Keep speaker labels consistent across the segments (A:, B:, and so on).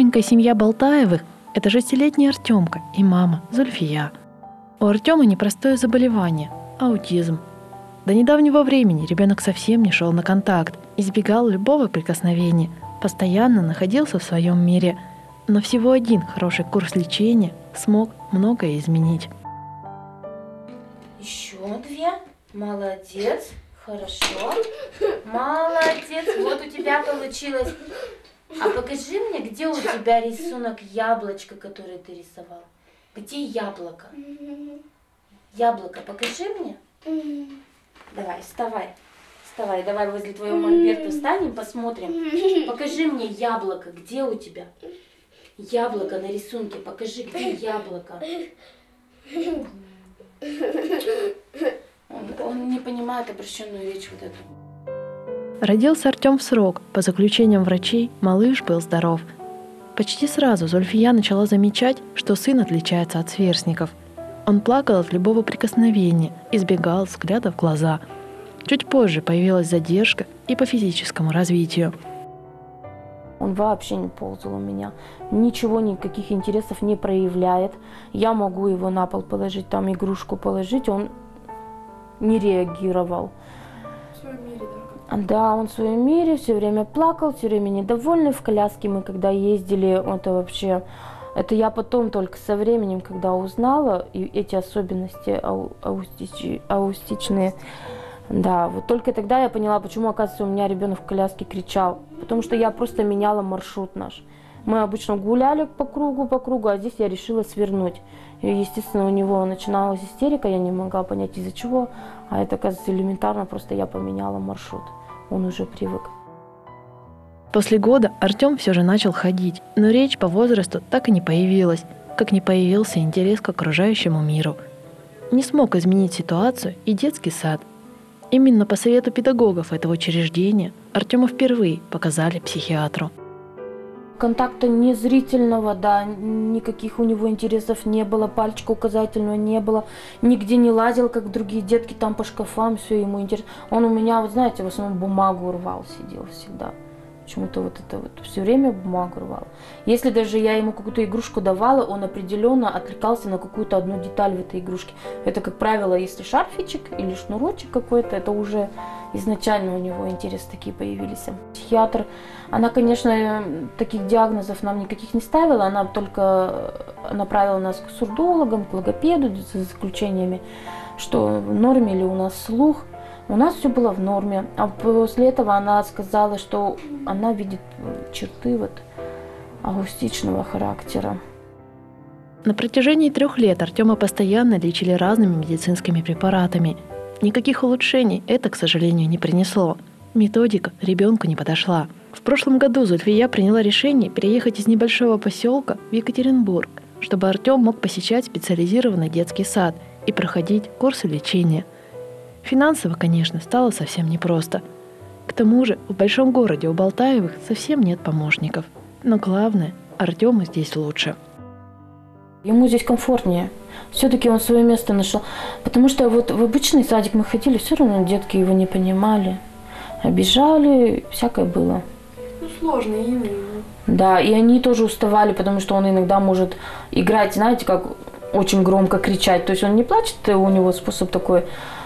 A: Маленькая семья Болтаевых – это 6-летний Артемка и мама Зульфия. У Артема непростое заболевание – аутизм. До недавнего времени ребенок совсем не шел на контакт, избегал любого прикосновения, постоянно находился в своем мире. Но всего один хороший курс лечения смог многое изменить.
B: Еще 2. Молодец. Хорошо. Молодец. Вот у тебя получилось. А покажи мне, где у тебя рисунок яблочка, который ты рисовал. Где яблоко? Яблоко, покажи мне. Давай, вставай. Вставай, давай возле твоего мольберта встанем, посмотрим. Покажи мне яблоко, где у тебя? Яблоко на рисунке, покажи, где яблоко. Он не понимает обращенную речь вот эту.
A: Родился Артем в срок. По заключениям врачей, малыш был здоров. Почти сразу Зульфия начала замечать, что сын отличается от сверстников. Он плакал от любого прикосновения, избегал взгляда в глаза. Чуть позже появилась задержка и по физическому развитию.
B: Он вообще не ползал у меня, ничего, никаких интересов не проявляет. Я могу его на пол положить, там игрушку положить, он не реагировал.
C: В своем мире, да?
B: Да, он в своем мире, все время плакал, все время недовольный. В коляске мы когда ездили, это вообще... Это я потом только со временем, когда узнала и эти особенности аутичные, да, вот только тогда я поняла, почему, оказывается, у меня ребенок в коляске кричал. Потому что я просто меняла маршрут наш. Мы обычно гуляли по кругу, а здесь я решила свернуть. И, естественно, у него начиналась истерика, я не могла понять из-за чего. А это, оказывается, элементарно, просто я поменяла маршрут. Он уже привык.
A: После года Артем все же начал ходить, но речь по возрасту так и не появилась, как не появился интерес к окружающему миру. Не смог изменить ситуацию и детский сад. Именно по совету педагогов этого учреждения Артема впервые показали психиатру.
B: Контакта незрительного, да, никаких у него интересов не было, пальчика указательного не было, нигде не лазил, как другие детки, там по шкафам, все ему интересно. Он у меня, вот знаете, в основном бумагу рвал, сидел всегда. Почему-то вот это вот все время бумагу рвал. Если даже я ему какую-то игрушку давала, он определенно отвлекался на какую-то одну деталь в этой игрушке. Это, как правило, если шарфичек или шнурочек какой-то, это уже изначально у него интересы такие появились. Психиатр, она, конечно, таких диагнозов нам никаких не ставила, она только направила нас к сурдологам, к логопеду за заключениями, что в норме ли у нас слух. У нас все было в норме, а после этого она сказала, что она видит черты вот аутичного характера.
A: На протяжении 3 лет Артема постоянно лечили разными медицинскими препаратами. Никаких улучшений это, к сожалению, не принесло. Методика ребенку не подошла. В прошлом году Зульфия приняла решение переехать из небольшого поселка в Екатеринбург, чтобы Артем мог посещать специализированный детский сад и проходить курсы лечения. Финансово, конечно, стало совсем непросто. К тому же в большом городе у Болтаевых совсем нет помощников. Но главное, Артему здесь лучше.
B: Ему здесь комфортнее. Все-таки он свое место нашел. Потому что вот в обычный садик мы ходили, все равно детки его не понимали. Обижали, всякое было.
C: Ну, сложно ему.
B: Да, и они тоже уставали, потому что он иногда может играть, знаете, как очень громко кричать. То есть он не плачет, у него способ такой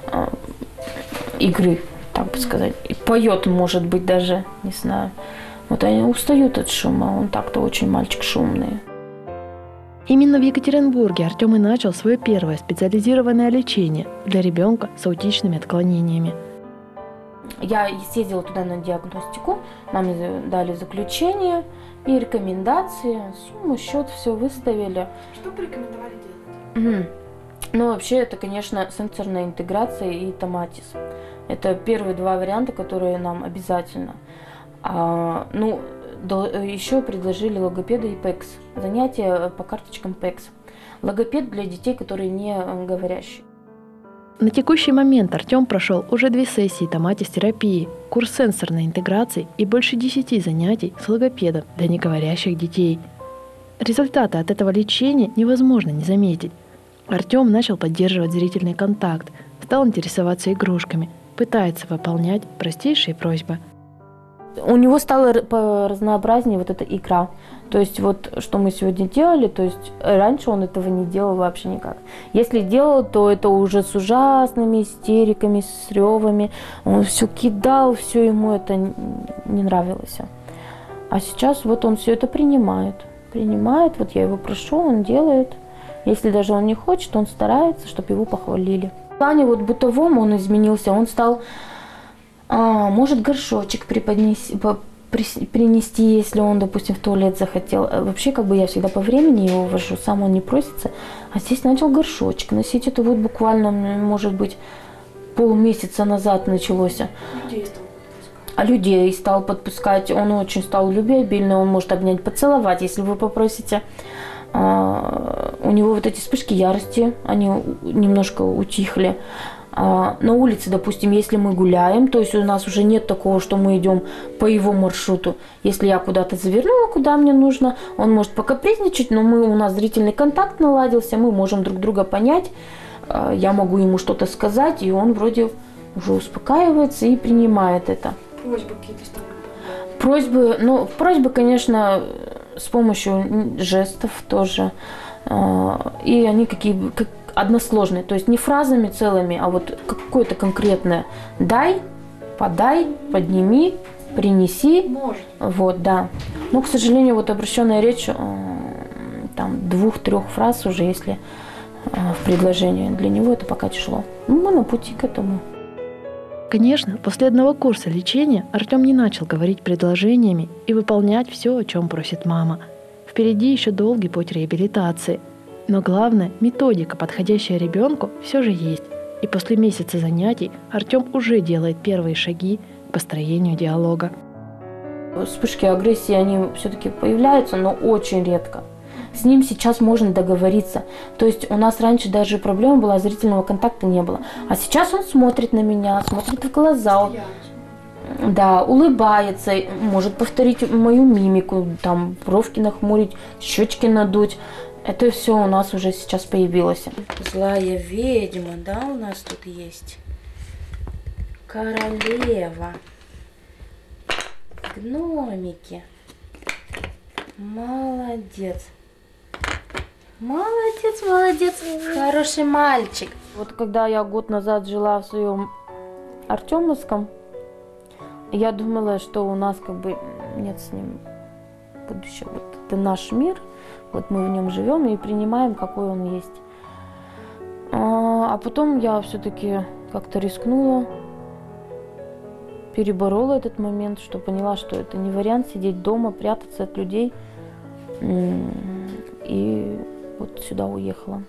B: игры, так бы сказать. И поет, может быть, даже, не знаю. Вот они устают от шума, он так-то очень мальчик шумный.
A: Именно в Екатеринбурге Артем и начал свое первое специализированное лечение для ребенка с аутичными отклонениями.
B: Я съездила туда на диагностику, нам дали заключение и рекомендации, сумму, счет, все выставили.
C: Что порекомендовали делать?
B: Ну, вообще, это, конечно, сенсорная интеграция и томатиз. Это первые 2 варианта, которые нам обязательно. Еще предложили логопеда и ПЭКС. Занятия по карточкам ПЭКС. Логопед для детей, которые не говорящие.
A: На текущий момент Артем прошел уже 2 сессии томатис-терапии, курс сенсорной интеграции и больше 10 занятий с логопедом для неговорящих детей. Результаты от этого лечения невозможно не заметить. Артем начал поддерживать зрительный контакт, стал интересоваться игрушками, пытается выполнять простейшие просьбы.
B: У него стало разнообразнее вот эта икра. То есть вот что мы сегодня делали, то есть раньше он этого не делал вообще никак. Если делал, то это уже с ужасными истериками, с ревами. Он все кидал, все ему это не нравилось. А сейчас вот он все это принимает. Вот я его прошу, он делает. Если даже он не хочет, он старается, чтобы его похвалили. В плане вот бытовом он изменился, он стал, может горшочек принести, если он, допустим, в туалет захотел. Вообще, как бы я всегда по времени его вожу, сам он не просится. А здесь начал горшочек носить. Это вот буквально, может быть, полмесяца назад началось. Людей стал подпускать. Он очень стал любвеобильный, он может обнять, поцеловать, если вы попросите. У него вот эти вспышки ярости, они немножко утихли. На улице, допустим, если мы гуляем, то есть у нас уже нет такого, что мы идем по его маршруту. Если я куда-то завернула, куда мне нужно, он может покапризничать, но у нас зрительный контакт наладился, мы можем друг друга понять. Я могу ему что-то сказать, и он вроде уже успокаивается и принимает это.
C: Просьбы какие-то стали?
B: Просьбы, конечно, с помощью жестов тоже. И они как односложные, то есть не фразами целыми, а вот какое-то конкретное «дай», «подай», «подними», «принеси».
C: Может.
B: Вот, да. Но, к сожалению, вот обращенная речь, там 2-3 фраз уже, если в предложении, для него это пока тяжело. Мы на пути к этому.
A: Конечно, после одного курса лечения Артем не начал говорить предложениями и выполнять все, о чем просит мама. Впереди еще долгий путь реабилитации. Но главное, методика, подходящая ребенку, все же есть. И после месяца занятий Артем уже делает первые шаги к построению диалога.
B: Вспышки агрессии, они все-таки появляются, но очень редко. С ним сейчас можно договориться. То есть у нас раньше даже проблема была, зрительного контакта не было. А сейчас он смотрит на меня, смотрит в глаза. Да, улыбается, может повторить мою мимику, там бровки нахмурить, щечки надуть. Это все у нас уже сейчас появилось. Злая ведьма, да, у нас тут есть. Королева. Гномики. Молодец. Молодец. Хороший мальчик. Вот когда я год назад жила в своем Артемовском, я думала, что у нас как бы нет с ним будущего. Вот это наш мир, вот мы в нем живем и принимаем, какой он есть. А потом я все-таки как-то рискнула, переборола этот момент, что поняла, что это не вариант сидеть дома, прятаться от людей. И вот сюда уехала.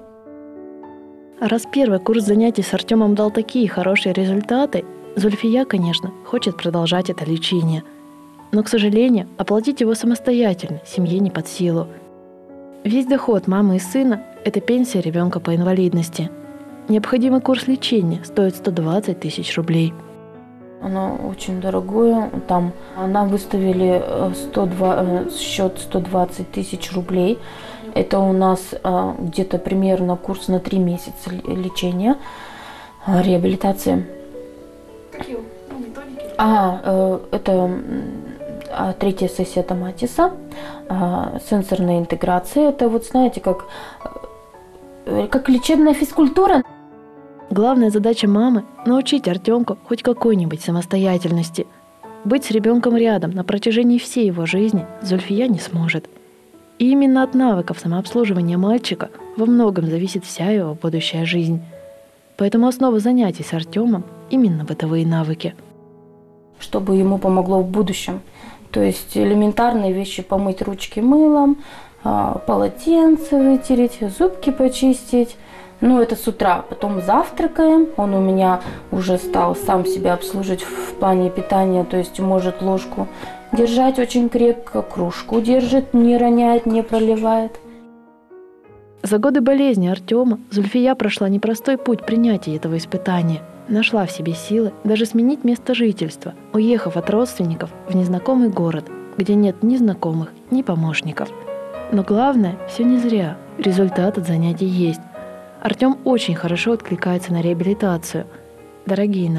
A: Раз первый курс занятий с Артемом дал такие хорошие результаты, Зульфия, конечно, хочет продолжать это лечение. Но, к сожалению, оплатить его самостоятельно семье не под силу. Весь доход мамы и сына – это пенсия ребенка по инвалидности. Необходимый курс лечения стоит 120 тысяч рублей.
B: Оно очень дорогое. Там нам выставили счет 120 тысяч рублей. Это у нас где-то примерно курс на 3 месяца лечения, реабилитации.
C: Какие методики?
B: Это 3-я сессия Томатиса, сенсорная интеграция. Это вот знаете, как лечебная физкультура.
A: Главная задача мамы – научить Артемку хоть какой-нибудь самостоятельности. Быть с ребенком рядом на протяжении всей его жизни Зульфия не сможет. И именно от навыков самообслуживания мальчика во многом зависит вся его будущая жизнь. Поэтому основа занятий с Артемом – именно бытовые навыки.
B: Чтобы ему помогло в будущем. То есть элементарные вещи – помыть ручки мылом, полотенце вытереть, зубки почистить. Ну, это с утра. Потом завтракаем. Он у меня уже стал сам себя обслуживать в плане питания. То есть может ложку держать очень крепко, кружку держит, не роняет, не проливает.
A: За годы болезни Артема Зульфия прошла непростой путь принятия этого испытания. Нашла в себе силы даже сменить место жительства, уехав от родственников в незнакомый город, где нет ни знакомых, ни помощников. Но главное, все не зря. Результат от занятий есть. Артем очень хорошо откликается на реабилитацию. Дорогие наши,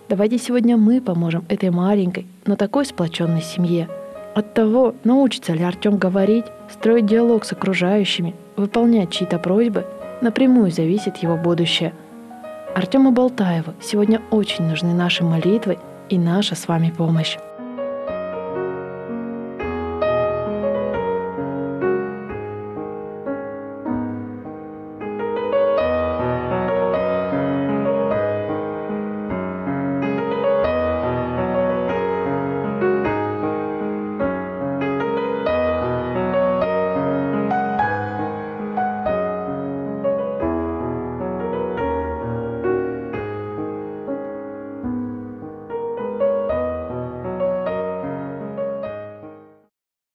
A: Давайте сегодня мы поможем этой маленькой, но такой сплоченной семье. От того, научится ли Артем говорить, строить диалог с окружающими, выполнять чьи-то просьбы, напрямую зависит его будущее. Артему Болтаеву сегодня очень нужны наши молитвы и наша с вами помощь.